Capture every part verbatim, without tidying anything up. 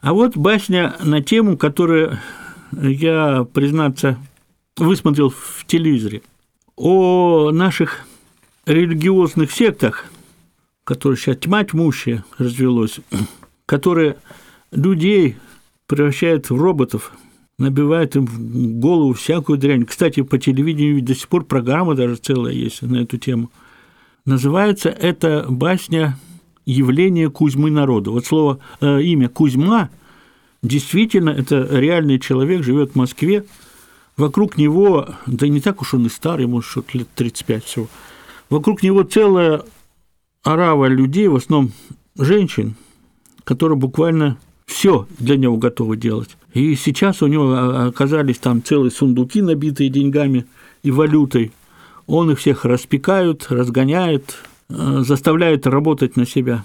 А вот басня на тему, которую я, признаться, высмотрел в телевизоре. О наших религиозных сектах, которые сейчас тьма тьмущая развелось, которые людей превращают в роботов, набивают им в голову всякую дрянь. Кстати, по телевидению ведь до сих пор программа даже целая есть на эту тему. Называется эта басня «Явление Кузьмы народа». Вот слово, э, имя Кузьма, действительно, это реальный человек, живет в Москве. Вокруг него, да не так уж он и старый, может, что-то лет тридцать пять всего, вокруг него целая орава людей, в основном женщин, которые буквально все для него готовы делать. И сейчас у него оказались там целые сундуки, набитые деньгами и валютой. Он их всех распекает, разгоняет, заставляет работать на себя.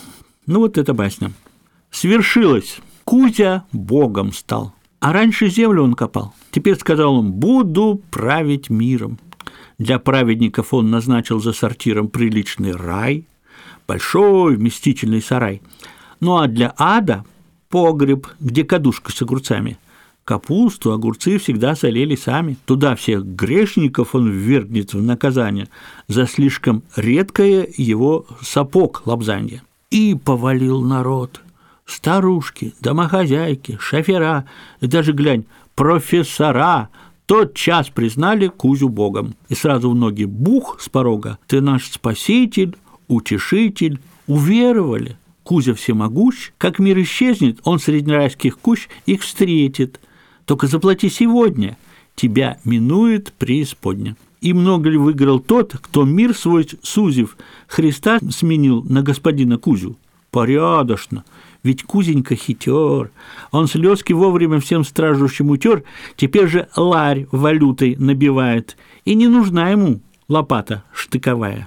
Ну вот эта басня. Свершилось. Кузя богом стал. А раньше землю он копал. Теперь сказал он: буду править миром. Для праведников он назначил за сортиром приличный рай, большой вместительный сарай. Ну а для ада погреб, где кадушка с огурцами. Капусту, огурцы всегда солили сами. Туда всех грешников он ввергнет в наказание за слишком редкое его сапог лобзанье. И повалил народ. Старушки, домохозяйки, шофера, и даже, глянь, профессора тотчас признали Кузю богом. И сразу в ноги бух с порога: ты наш спаситель, утешитель. Уверовали. Кузя всемогущ, как мир исчезнет, он среди райских кущ их встретит. Только заплати сегодня, тебя минует преисподня. И много ли выиграл тот, кто мир свой сузив, Христа сменил на господина Кузю? Порядочно, ведь Кузенька хитер, он слезки вовремя всем страждущим утер, теперь же ларь валютой набивает, и не нужна ему лопата штыковая.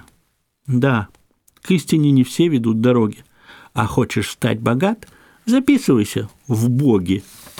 Да, к истине не все ведут дороги. А хочешь стать богат? Записывайся в боги.